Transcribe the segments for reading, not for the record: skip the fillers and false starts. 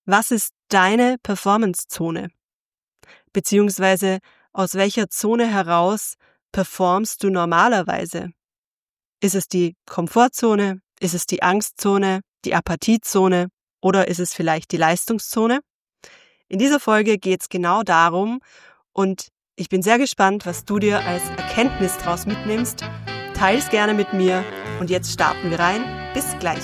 Was ist deine Performance-Zone? Beziehungsweise aus welcher Zone heraus performst du normalerweise? Ist es die Komfortzone? Ist es die Angstzone? Die Apathiezone? Oder ist es vielleicht die Leistungszone? In dieser Folge geht es genau darum und ich bin sehr gespannt, was du dir als Erkenntnis daraus mitnimmst. Teil's gerne mit mir und jetzt starten wir rein. Bis gleich.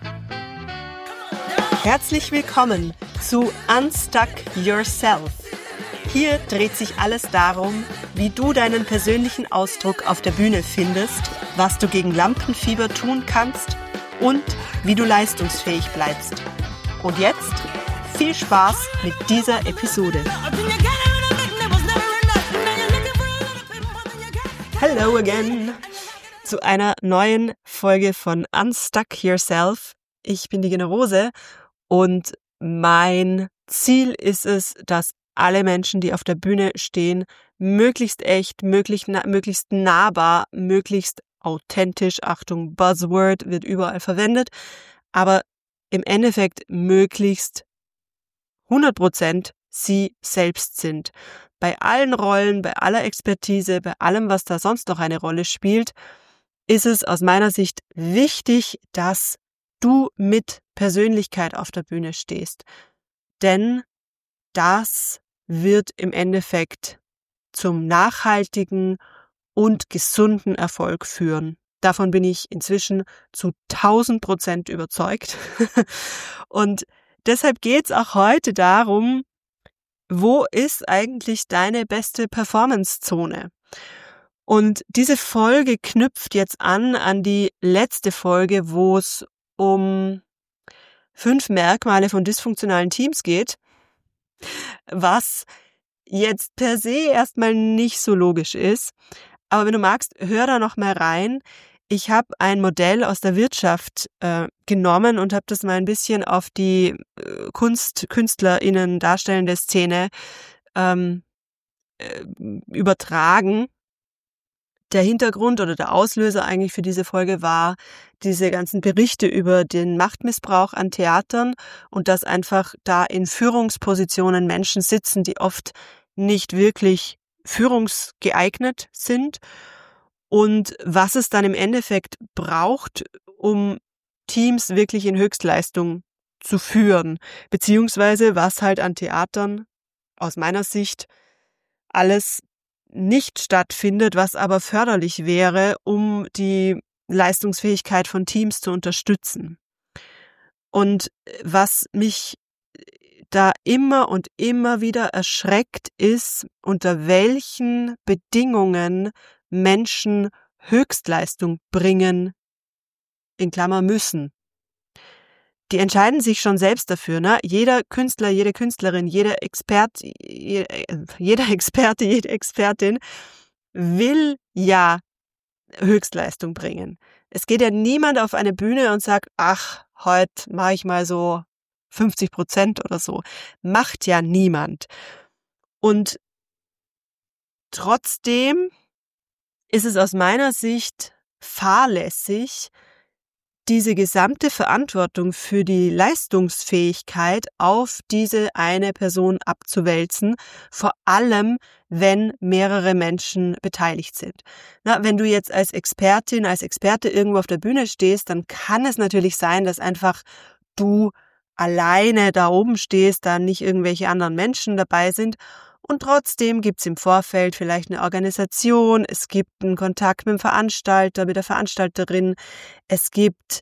Herzlich willkommen zu Unstuck Yourself. Hier dreht sich alles darum, wie du deinen persönlichen Ausdruck auf der Bühne findest, was du gegen Lampenfieber tun kannst und wie du leistungsfähig bleibst. Und jetzt viel Spaß mit dieser Episode. Hello again zu einer neuen Folge von Unstuck Yourself. Ich bin die Generose und mein Ziel ist es, dass alle Menschen, die auf der Bühne stehen, möglichst echt, möglichst nahbar, möglichst authentisch, Achtung, Buzzword wird überall verwendet, aber im Endeffekt möglichst 100% sie selbst sind. Bei allen Rollen, bei aller Expertise, bei allem, was da sonst noch eine Rolle spielt, ist es aus meiner Sicht wichtig, dass du mit Persönlichkeit auf der Bühne stehst. Denn das wird im Endeffekt zum nachhaltigen und gesunden Erfolg führen. Davon bin ich inzwischen zu 1000% überzeugt. Und deshalb geht es auch heute darum, wo ist eigentlich deine beste Performance-Zone? Und diese Folge knüpft jetzt an die letzte Folge, wo es um 5 Merkmale von dysfunktionalen Teams geht, was jetzt per se erstmal nicht so logisch ist. Aber wenn du magst, hör da noch mal rein. Ich habe ein Modell aus der Wirtschaft genommen und habe das mal ein bisschen auf die KünstlerInnen darstellende Szene übertragen. Der Hintergrund oder der Auslöser eigentlich für diese Folge war diese ganzen Berichte über den Machtmissbrauch an Theatern und dass einfach da in Führungspositionen Menschen sitzen, die oft nicht wirklich führungsgeeignet sind und was es dann im Endeffekt braucht, um Teams wirklich in Höchstleistung zu führen, beziehungsweise was halt an Theatern aus meiner Sicht alles nicht stattfindet, was aber förderlich wäre, um die Leistungsfähigkeit von Teams zu unterstützen. Und was mich da immer und immer wieder erschreckt, ist, unter welchen Bedingungen Menschen Höchstleistung bringen, in Klammer müssen. Die entscheiden sich schon selbst dafür, ne? Jeder Künstler, jede Künstlerin, jede Experte, jede Expertin will ja Höchstleistung bringen. Es geht ja niemand auf eine Bühne und sagt, ach, heute mache ich mal so 50% oder so. Macht ja niemand. Und trotzdem ist es aus meiner Sicht fahrlässig, diese gesamte Verantwortung für die Leistungsfähigkeit auf diese eine Person abzuwälzen, vor allem, wenn mehrere Menschen beteiligt sind. Na, wenn du jetzt als Expertin, als Experte irgendwo auf der Bühne stehst, dann kann es natürlich sein, dass einfach du alleine da oben stehst, da nicht irgendwelche anderen Menschen dabei sind. Und trotzdem gibt's im Vorfeld vielleicht eine Organisation, es gibt einen Kontakt mit dem Veranstalter, mit der Veranstalterin, es gibt,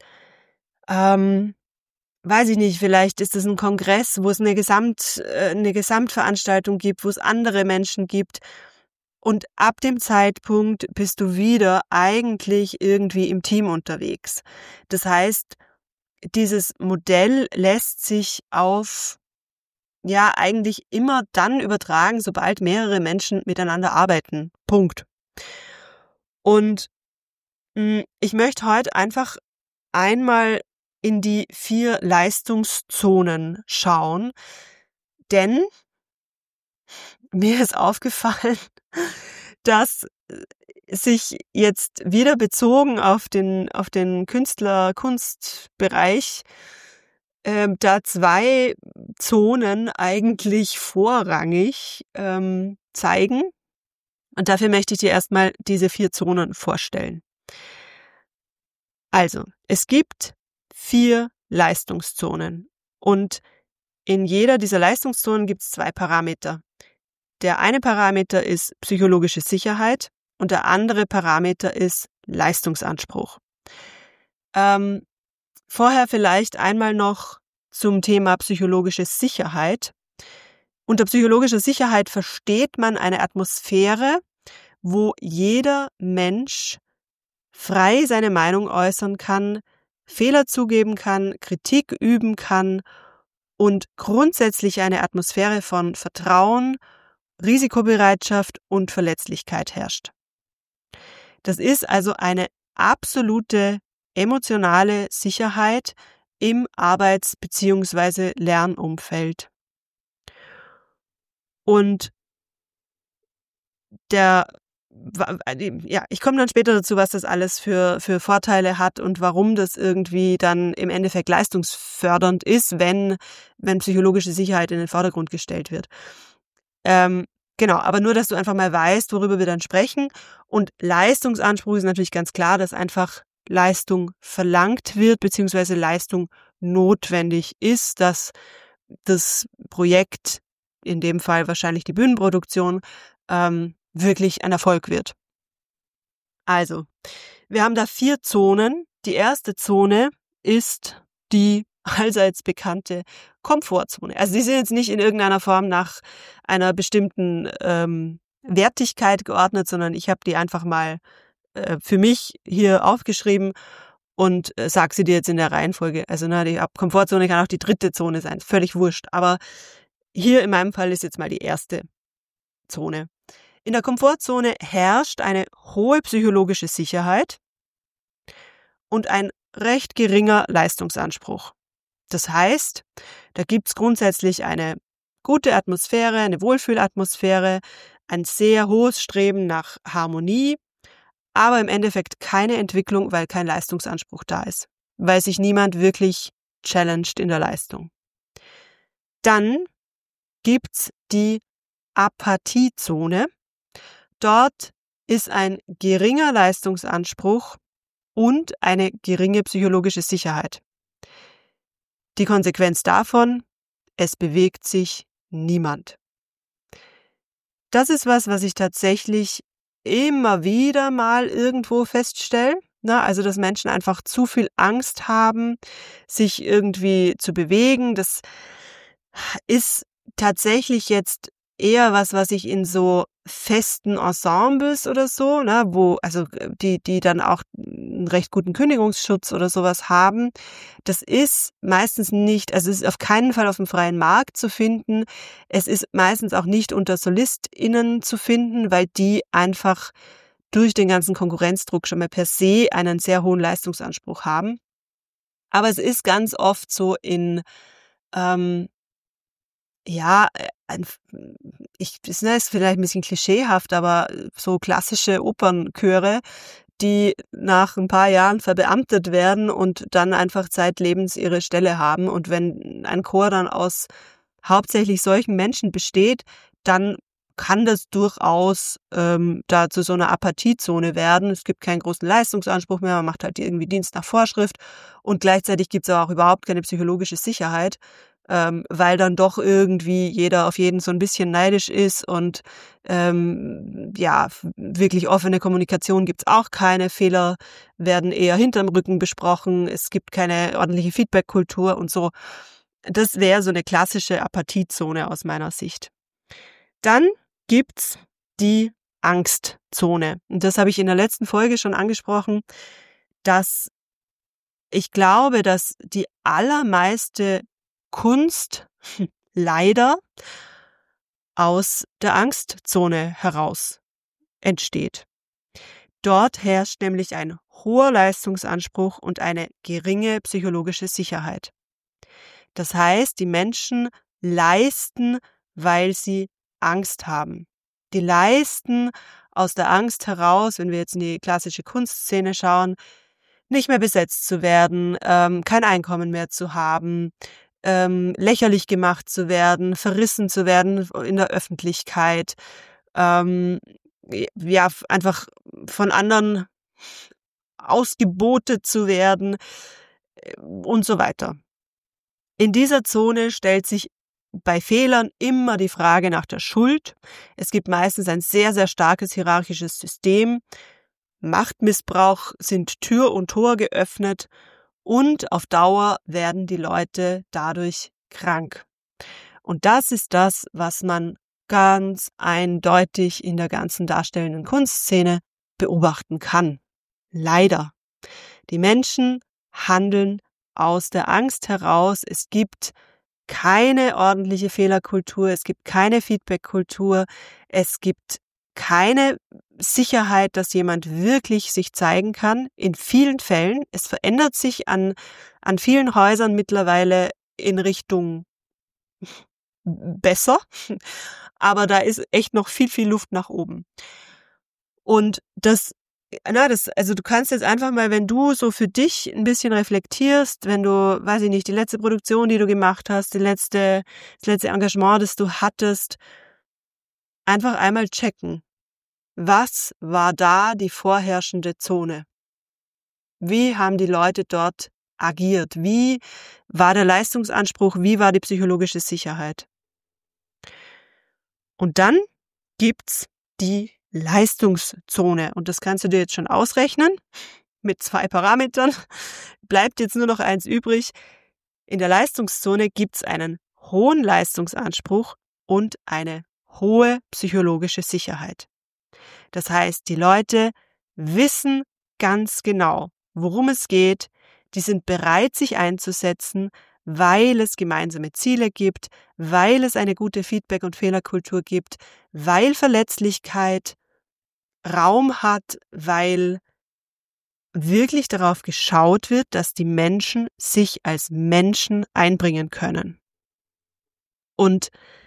weiß ich nicht, vielleicht ist es ein Kongress, wo es eine Gesamtveranstaltung gibt, wo es andere Menschen gibt. Und ab dem Zeitpunkt bist du wieder eigentlich irgendwie im Team unterwegs. Das heißt, dieses Modell lässt sich auf eigentlich immer dann übertragen, sobald mehrere Menschen miteinander arbeiten. Punkt. Und ich möchte heute einfach einmal in die 4 Leistungszonen schauen, denn mir ist aufgefallen, dass sich jetzt wieder bezogen auf den Kunstbereich da zwei Zonen eigentlich vorrangig zeigen. Und dafür möchte ich dir erstmal diese 4 Zonen vorstellen. Also, es gibt 4 Leistungszonen und in jeder dieser Leistungszonen gibt es 2 Parameter. Der eine Parameter ist psychologische Sicherheit und der andere Parameter ist Leistungsanspruch. Vorher vielleicht einmal noch zum Thema psychologische Sicherheit. Unter psychologischer Sicherheit versteht man eine Atmosphäre, wo jeder Mensch frei seine Meinung äußern kann, Fehler zugeben kann, Kritik üben kann und grundsätzlich eine Atmosphäre von Vertrauen, Risikobereitschaft und Verletzlichkeit herrscht. Das ist also eine absolute emotionale Sicherheit im Arbeits- bzw. Lernumfeld. Und ich komme dann später dazu, was das alles für Vorteile hat und warum das irgendwie dann im Endeffekt leistungsfördernd ist, wenn psychologische Sicherheit in den Vordergrund gestellt wird. Genau, aber nur, dass du einfach mal weißt, worüber wir dann sprechen. Und Leistungsanspruch ist natürlich ganz klar, dass einfach Leistung verlangt wird, beziehungsweise Leistung notwendig ist, dass das Projekt, in dem Fall wahrscheinlich die Bühnenproduktion, wirklich ein Erfolg wird. Also, wir haben da 4 Zonen. Die erste Zone ist die allseits bekannte Komfortzone. Also die sind jetzt nicht in irgendeiner Form nach einer bestimmten Wertigkeit geordnet, sondern ich habe die einfach mal für mich hier aufgeschrieben und sag sie dir jetzt in der Reihenfolge. Also die Komfortzone kann auch die 3. Zone sein, völlig wurscht. Aber hier in meinem Fall ist jetzt mal die erste Zone. In der Komfortzone herrscht eine hohe psychologische Sicherheit und ein recht geringer Leistungsanspruch. Das heißt, da gibt's grundsätzlich eine gute Atmosphäre, eine Wohlfühlatmosphäre, ein sehr hohes Streben nach Harmonie, aber im Endeffekt keine Entwicklung, weil kein Leistungsanspruch da ist, weil sich niemand wirklich challenged in der Leistung. Dann gibt's die Apathiezone. Dort ist ein geringer Leistungsanspruch und eine geringe psychologische Sicherheit. Die Konsequenz davon, es bewegt sich niemand. Das ist was ich tatsächlich immer wieder mal irgendwo feststelle. Also, dass Menschen einfach zu viel Angst haben, sich irgendwie zu bewegen. Das ist tatsächlich jetzt eher was ich in so festen Ensembles oder so, wo, also die dann auch einen recht guten Kündigungsschutz oder sowas haben. Das ist meistens nicht, also es ist auf keinen Fall auf dem freien Markt zu finden. Es ist meistens auch nicht unter SolistInnen zu finden, weil die einfach durch den ganzen Konkurrenzdruck schon mal per se einen sehr hohen Leistungsanspruch haben. Aber es ist ganz oft so in das ist vielleicht ein bisschen klischeehaft, aber so klassische Opernchöre, die nach ein paar Jahren verbeamtet werden und dann einfach zeitlebens ihre Stelle haben. Und wenn ein Chor dann aus hauptsächlich solchen Menschen besteht, dann kann das durchaus da zu so einer Apathiezone werden. Es gibt keinen großen Leistungsanspruch mehr, man macht halt irgendwie Dienst nach Vorschrift und gleichzeitig gibt es aber auch überhaupt keine psychologische Sicherheit, weil dann doch irgendwie jeder auf jeden so ein bisschen neidisch ist und wirklich offene Kommunikation gibt's auch keine, Fehler werden eher hinterm Rücken besprochen, es gibt keine ordentliche Feedback-Kultur und so. Das wäre so eine klassische Apathiezone aus meiner Sicht. Dann gibt's die Angstzone. Und das habe ich in der letzten Folge schon angesprochen, dass ich glaube, dass die allermeiste Kunst leider aus der Angstzone heraus entsteht. Dort herrscht nämlich ein hoher Leistungsanspruch und eine geringe psychologische Sicherheit. Das heißt, die Menschen leisten, weil sie Angst haben. Die leisten aus der Angst heraus, wenn wir jetzt in die klassische Kunstszene schauen, nicht mehr besetzt zu werden, kein Einkommen mehr zu haben, lächerlich gemacht zu werden, verrissen zu werden in der Öffentlichkeit, ja, einfach von anderen ausgebotet zu werden und so weiter. In dieser Zone stellt sich bei Fehlern immer die Frage nach der Schuld. Es gibt meistens ein sehr, sehr starkes hierarchisches System. Machtmissbrauch sind Tür und Tor geöffnet und auf Dauer werden die Leute dadurch krank. Und das ist das, was man ganz eindeutig in der ganzen darstellenden Kunstszene beobachten kann. Leider. Die Menschen handeln aus der Angst heraus. Es gibt keine ordentliche Fehlerkultur, es gibt keine Feedbackkultur, es gibt keine Sicherheit, dass jemand wirklich sich zeigen kann. In vielen Fällen, es verändert sich an vielen Häusern mittlerweile in Richtung besser, aber da ist echt noch viel, viel Luft nach oben. Und also du kannst jetzt einfach mal, wenn du so für dich ein bisschen reflektierst, wenn du, weiß ich nicht, die letzte Produktion, die du gemacht hast, das letzte Engagement, das du hattest, einfach einmal checken. Was war da die vorherrschende Zone? Wie haben die Leute dort agiert? Wie war der Leistungsanspruch? Wie war die psychologische Sicherheit? Und dann gibt's die Leistungszone. Und das kannst du dir jetzt schon ausrechnen. Mit 2 Parametern. Bleibt jetzt nur noch eins übrig. In der Leistungszone gibt's einen hohen Leistungsanspruch und eine hohe psychologische Sicherheit. Das heißt, die Leute wissen ganz genau, worum es geht. Die sind bereit, sich einzusetzen, weil es gemeinsame Ziele gibt, weil es eine gute Feedback- und Fehlerkultur gibt, weil Verletzlichkeit Raum hat, weil wirklich darauf geschaut wird, dass die Menschen sich als Menschen einbringen können. Und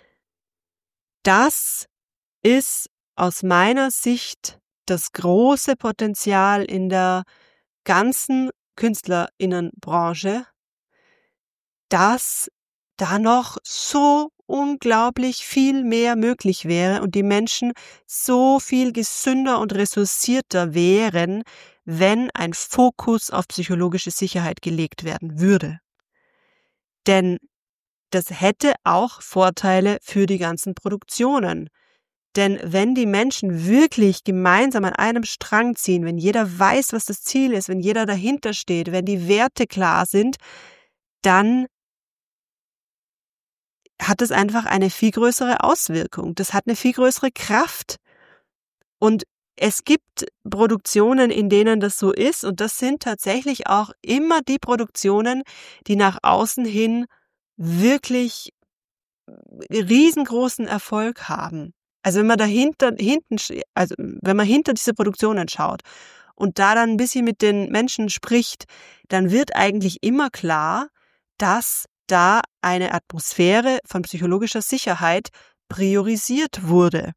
das ist aus meiner Sicht das große Potenzial in der ganzen KünstlerInnenbranche, dass da noch so unglaublich viel mehr möglich wäre und die Menschen so viel gesünder und ressourcierter wären, wenn ein Fokus auf psychologische Sicherheit gelegt werden würde. Denn das hätte auch Vorteile für die ganzen Produktionen. Denn wenn die Menschen wirklich gemeinsam an einem Strang ziehen, wenn jeder weiß, was das Ziel ist, wenn jeder dahinter steht, wenn die Werte klar sind, dann hat es einfach eine viel größere Auswirkung. Das hat eine viel größere Kraft. Und es gibt Produktionen, in denen das so ist. Und das sind tatsächlich auch immer die Produktionen, die nach außen hin wirklich riesengroßen Erfolg haben. Also wenn man wenn man hinter diese Produktionen schaut und da dann ein bisschen mit den Menschen spricht, dann wird eigentlich immer klar, dass da eine Atmosphäre von psychologischer Sicherheit priorisiert wurde.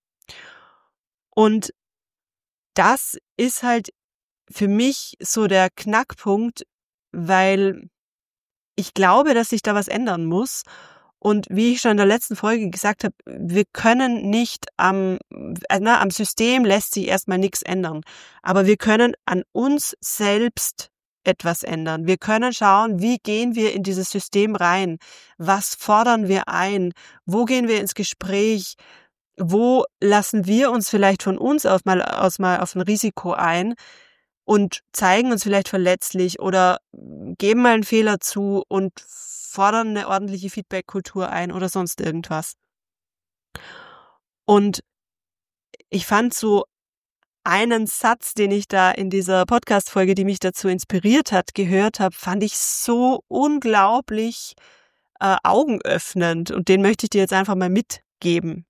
Und das ist halt für mich so der Knackpunkt, weil ich glaube, dass sich da was ändern muss. Und wie ich schon in der letzten Folge gesagt habe, wir können nicht am System lässt sich erstmal nichts ändern. Aber wir können an uns selbst etwas ändern. Wir können schauen, wie gehen wir in dieses System rein? Was fordern wir ein? Wo gehen wir ins Gespräch? Wo lassen wir uns vielleicht von uns aus mal auf ein Risiko ein und zeigen uns vielleicht verletzlich oder geben mal einen Fehler zu und fordern eine ordentliche Feedback-Kultur ein oder sonst irgendwas. Und ich fand so einen Satz, den ich da in dieser Podcast-Folge, die mich dazu inspiriert hat, gehört habe, fand ich so unglaublich augenöffnend und den möchte ich dir jetzt einfach mal mitgeben.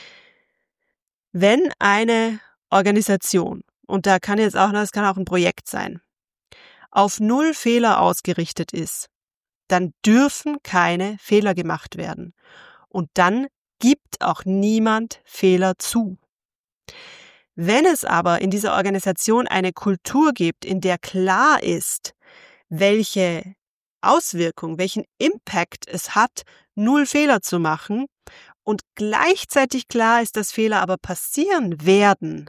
Wenn eine Organisation, und das kann auch ein Projekt sein, auf 0 Fehler ausgerichtet ist, dann dürfen keine Fehler gemacht werden. Und dann gibt auch niemand Fehler zu. Wenn es aber in dieser Organisation eine Kultur gibt, in der klar ist, welche Auswirkung, welchen Impact es hat, 0 Fehler zu machen und gleichzeitig klar ist, dass Fehler aber passieren werden.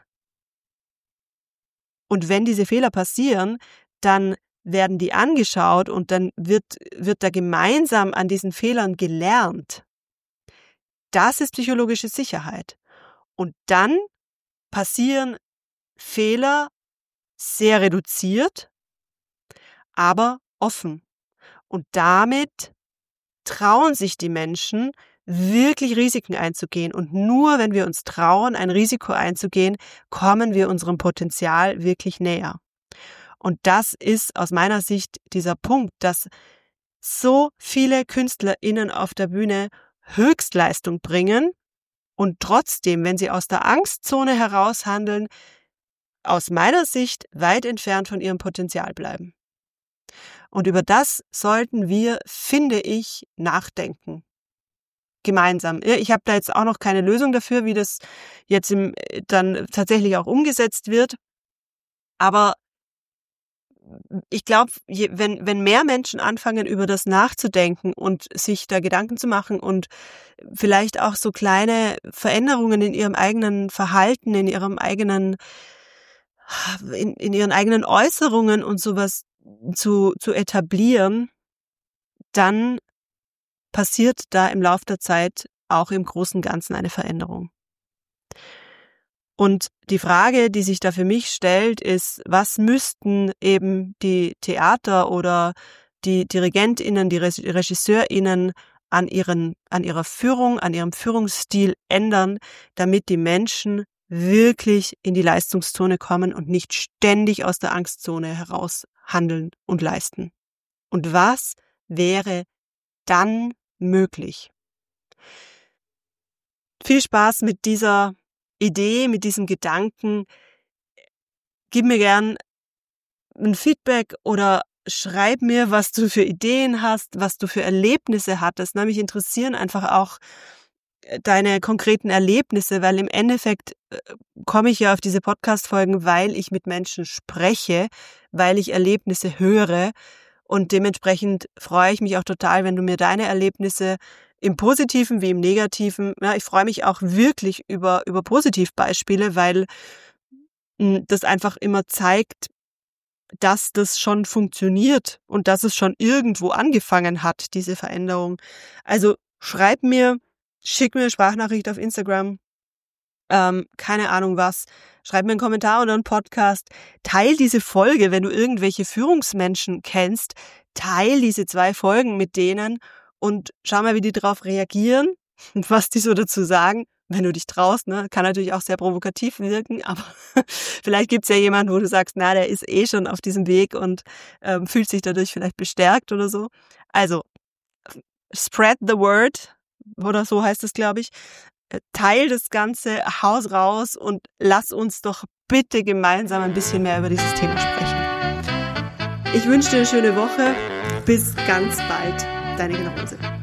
Und wenn diese Fehler passieren, dann werden die angeschaut und dann wird da gemeinsam an diesen Fehlern gelernt. Das ist psychologische Sicherheit. Und dann passieren Fehler sehr reduziert, aber offen. Und damit trauen sich die Menschen, wirklich Risiken einzugehen. Und nur wenn wir uns trauen, ein Risiko einzugehen, kommen wir unserem Potenzial wirklich näher. Und das ist aus meiner Sicht dieser Punkt, dass so viele KünstlerInnen auf der Bühne Höchstleistung bringen und trotzdem, wenn sie aus der Angstzone heraus handeln, aus meiner Sicht weit entfernt von ihrem Potenzial bleiben. Und über das sollten wir, finde ich, nachdenken. Gemeinsam. Ich habe da jetzt auch noch keine Lösung dafür, wie das jetzt dann tatsächlich auch umgesetzt wird. Aber ich glaube, wenn mehr Menschen anfangen, über das nachzudenken und sich da Gedanken zu machen und vielleicht auch so kleine Veränderungen in ihrem eigenen Verhalten, in ihren eigenen Äußerungen und sowas zu etablieren, dann passiert da im Laufe der Zeit auch im Großen und Ganzen eine Veränderung. Und die Frage, die sich da für mich stellt, ist, was müssten eben die Theater oder die DirigentInnen, die RegisseurInnen an ihrer Führung, an ihrem Führungsstil ändern, damit die Menschen wirklich in die Leistungszone kommen und nicht ständig aus der Angstzone heraus handeln und leisten. Und was wäre dann möglich? Viel Spaß mit dieser Idee, mit diesem Gedanken. Gib mir gern ein Feedback oder schreib mir, was du für Ideen hast, was du für Erlebnisse hattest. Mich interessieren einfach auch deine konkreten Erlebnisse, weil im Endeffekt komme ich ja auf diese Podcast-Folgen, weil ich mit Menschen spreche, weil ich Erlebnisse höre und dementsprechend freue ich mich auch total, wenn du mir deine Erlebnisse im Positiven wie im Negativen, ich freue mich auch wirklich über Positivbeispiele, weil das einfach immer zeigt, dass das schon funktioniert und dass es schon irgendwo angefangen hat, diese Veränderung. Also schreib mir, schick mir eine Sprachnachricht auf Instagram, keine Ahnung was, schreib mir einen Kommentar oder einen Podcast, teil diese Folge, wenn du irgendwelche Führungsmenschen kennst, teil diese 2 Folgen mit denen und schau mal, wie die darauf reagieren und was die so dazu sagen, wenn du dich traust. Kann natürlich auch sehr provokativ wirken, aber vielleicht gibt's ja jemanden, wo du sagst, der ist schon auf diesem Weg und fühlt sich dadurch vielleicht bestärkt oder so. Also, spread the word, oder so heißt es, glaube ich. Teil das Ganze, haus raus und lass uns doch bitte gemeinsam ein bisschen mehr über dieses Thema sprechen. Ich wünsche dir eine schöne Woche. Bis ganz bald. Deine Generose.